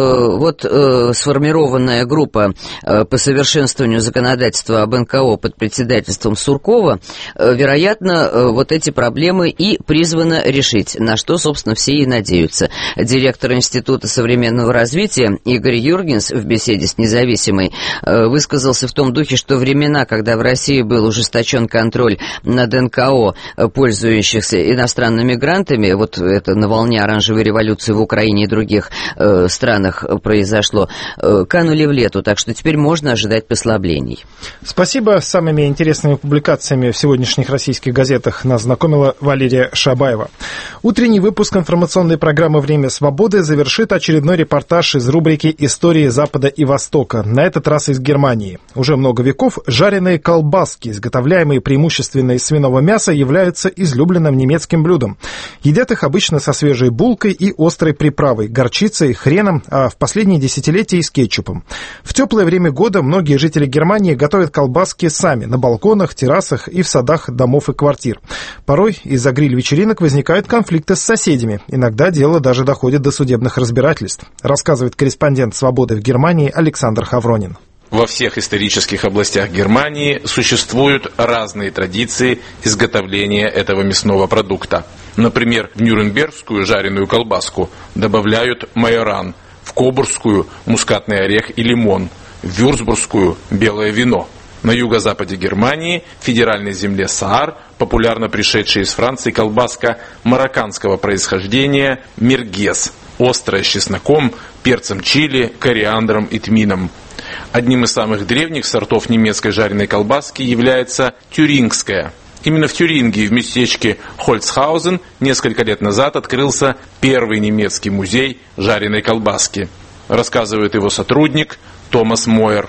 вот сформированная группа по совершенствованию законодательства об НКО под председательством Суркова, вероятно, вот эти проблемы и призвана решить, на что, собственно, все и надеются. Директор Института современного развития Игорь Юргенс в беседе с «Независимой» высказался в том духе, что времена, когда в России был ужесточен контроль над НКО, пользующихся иностранными грантами, вот это на волне оранжевой революции в Украине и других странах произошло, канули в лету, так что теперь можно ожидать послаблений. Спасибо. С самыми интересными публикациями в сегодняшних российских газетах нас знакомила Валерия Шабаева. Утренний выпуск информационной программы «Время свободы» завершит очередной репортаж из рубрики «Истории Запада и Востока», на этот раз из Германии. Уже много веков жареные колбаски, изготовляемые преимущественно из свиного мяса, являются излюбленным немецким блюдом. Едят их обычно со свежей булкой и острой приправой, горчицей, хреном, а в последние десятилетия и с кетчупом. В теплое время года многие жители Германии готовят колбаски сами на балконах, террасах и в садах домов и квартир. Порой из-за гриль-вечеринок возникают конфликты с соседями. Иногда дело даже доходит до судебных разбирательств, рассказывает корреспондент «Свободы» в Германии Александр Хавронин. Во всех исторических областях Германии существуют разные традиции изготовления этого мясного продукта. Например, в нюрнбергскую жареную колбаску добавляют майоран, в кобургскую – мускатный орех и лимон, в вюрцбургскую – белое вино. На юго-западе Германии, в федеральной земле Саар, популярно пришедшая из Франции колбаска марокканского происхождения миргес, острая с чесноком, перцем чили, кориандром и тмином. Одним из самых древних сортов немецкой жареной колбаски является тюрингская. Именно в Тюрингии, в местечке Хольцхаузен, несколько лет назад открылся первый немецкий музей жареной колбаски. Рассказывает его сотрудник Томас Мойер.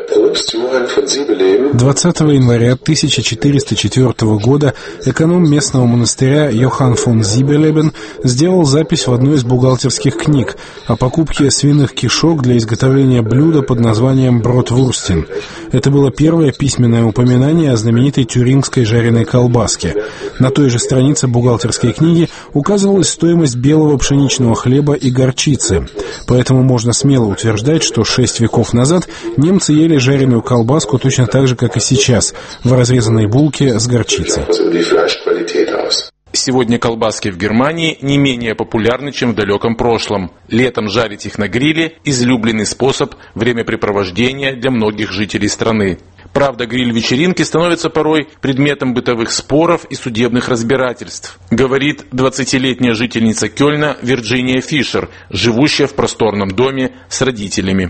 20 января 1404 года эконом местного монастыря Йохан фон Зибелебен сделал запись в одной из бухгалтерских книг о покупке свиных кишок для изготовления блюда под названием бротвурстен. Это было первое письменное упоминание о знаменитой тюрингской жареной колбаске. На той же странице бухгалтерской книги указывалась стоимость белого пшеничного хлеба и горчицы. Поэтому можно смело утверждать, что 6 веков назад немцы ели жареную колбаску точно так же, как и сейчас, в разрезанной булке с горчицей. Сегодня колбаски в Германии не менее популярны, чем в далеком прошлом. Летом жарить их на гриле – излюбленный способ времяпрепровождения для многих жителей страны. Правда, гриль-вечеринки становятся порой предметом бытовых споров и судебных разбирательств, говорит 20-летняя жительница Кёльна Вирджиния Фишер, живущая в просторном доме с родителями.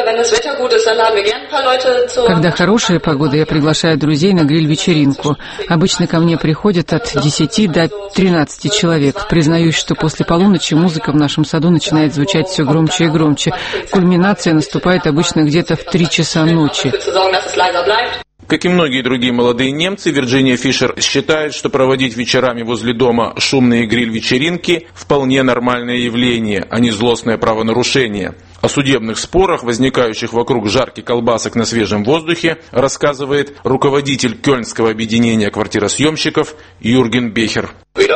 Когда хорошая погода, я приглашаю друзей на гриль-вечеринку. Обычно ко мне приходят от 10 до 13 человек. Признаюсь, что после полуночи музыка в нашем саду начинает звучать все громче и громче. Кульминация наступает обычно где-то в 3 часа ночи. Как и многие другие молодые немцы, Вирджиния Фишер считает, что проводить вечерами возле дома шумные гриль-вечеринки – вполне нормальное явление, а не злостное правонарушение. О судебных спорах, возникающих вокруг жарки колбасок на свежем воздухе, рассказывает руководитель Кёльнского объединения квартиросъемщиков Юрген Бехер.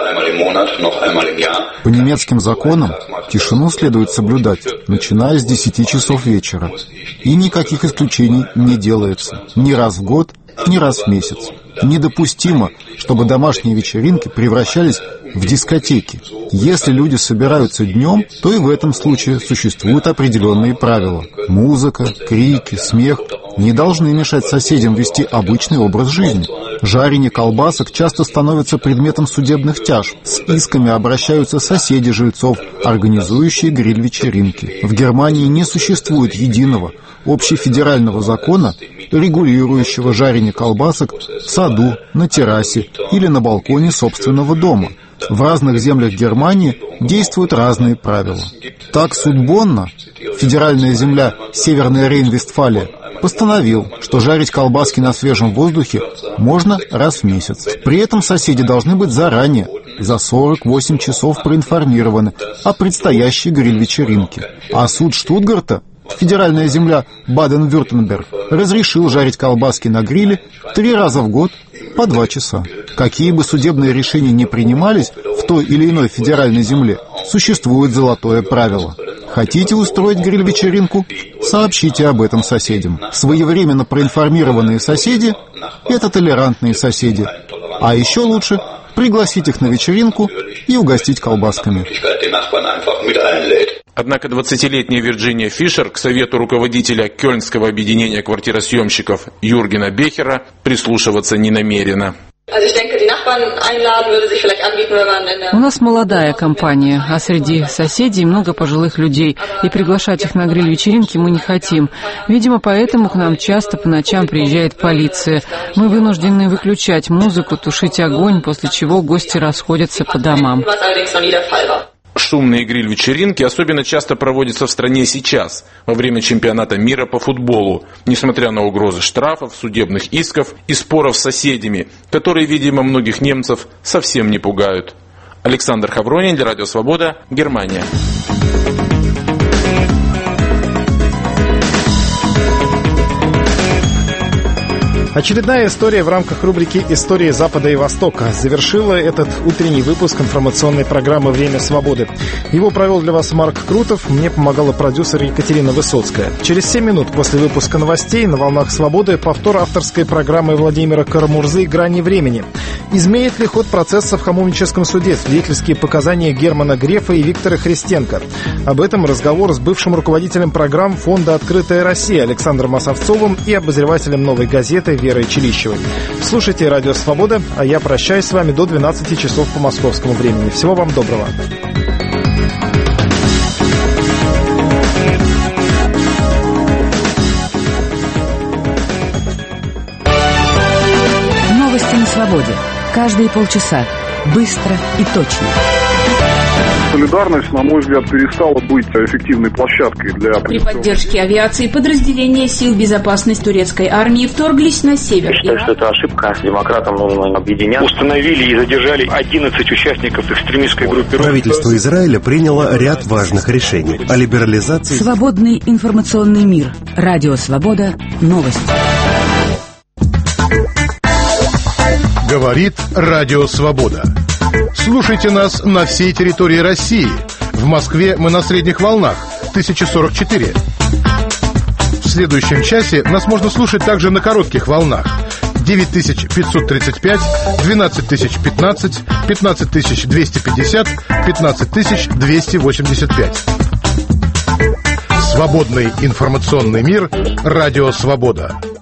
По немецким законам тишину следует соблюдать, начиная с 10 часов вечера. И никаких исключений не делается. Ни раз в год, ни раз в месяц. Недопустимо, чтобы домашние вечеринки превращались в дискотеки. Если люди собираются днем, то и в этом случае существуют определенные правила. Музыка, крики, смех не должны мешать соседям вести обычный образ жизни. Жарение колбасок часто становится предметом судебных тяжб. С исками обращаются соседи жильцов, организующие гриль-вечеринки. В Германии не существует единого общефедерального закона, регулирующего жарение колбасок в саду, на террасе или на балконе собственного дома. В разных землях Германии действуют разные правила. Так суд Бонна, федеральная земля Северная Рейн-Вестфалия, постановил, что жарить колбаски на свежем воздухе можно раз в месяц. При этом соседи должны быть заранее, за 48 часов проинформированы о предстоящей гриль-вечеринке. А суд Штутгарта, федеральная земля Баден-Вюртемберг, разрешил жарить колбаски на гриле 3 раза в год по 2 часа. Какие бы судебные решения ни принимались в той или иной федеральной земле, существует золотое правило. Хотите устроить гриль-вечеринку? Сообщите об этом соседям. Своевременно проинформированные соседи – это толерантные соседи. А еще лучше пригласить их на вечеринку и угостить колбасками. Однако 20-летняя Вирджиния Фишер к совету руководителя Кёльнского объединения квартиросъемщиков Юргена Бехера прислушиваться не намерена. У нас молодая компания, а среди соседей много пожилых людей, и приглашать их на гриль-вечеринки мы не хотим. Видимо, поэтому к нам часто по ночам приезжает полиция. Мы вынуждены выключать музыку, тушить огонь, после чего гости расходятся по домам. Шумные гриль-вечеринки особенно часто проводятся в стране сейчас, во время чемпионата мира по футболу, несмотря на угрозы штрафов, судебных исков и споров с соседями, которые, видимо, многих немцев совсем не пугают. Александр Хавронин для Радио Свобода, Германия. Очередная история в рамках рубрики «Истории Запада и Востока» завершила этот утренний выпуск информационной программы «Время свободы». Его провел для вас Марк Крутов, мне помогала продюсер Екатерина Высоцкая. Через 7 минут после выпуска новостей на «Волнах свободы» повтор авторской программы Владимира Карамурзы «Грани времени». Изменит ли ход процесса в Хамовническом суде? Свидетельские показания Германа Грефа и Виктора Христенко. Об этом разговор с бывшим руководителем программ Фонда «Открытая Россия» Александром Осовцовым и обозревателем «Новой газеты» Верой Челищевой. Слушайте Радио Свобода, а я прощаюсь с вами до 12 часов по московскому времени. Всего вам доброго. Новости на свободе. Каждые полчаса. Быстро и точно. Солидарность, на мой взгляд, перестала быть эффективной площадкой для... При поддержке авиации подразделения сил безопасности турецкой армии вторглись на север. Я считаю, что это ошибка. Демократам нужно объединяться. Установили и задержали 11 участников экстремистской группировки. Правительство Израиля приняло ряд важных решений о либерализации... Свободный информационный мир. Радио Свобода. Новости. Говорит Радио Свобода. Слушайте нас на всей территории России. В Москве мы на средних волнах 1044. В следующем часе нас можно слушать также на коротких волнах 9535, 12015, 15250, 15285. Свободный информационный мир. Радио Свобода.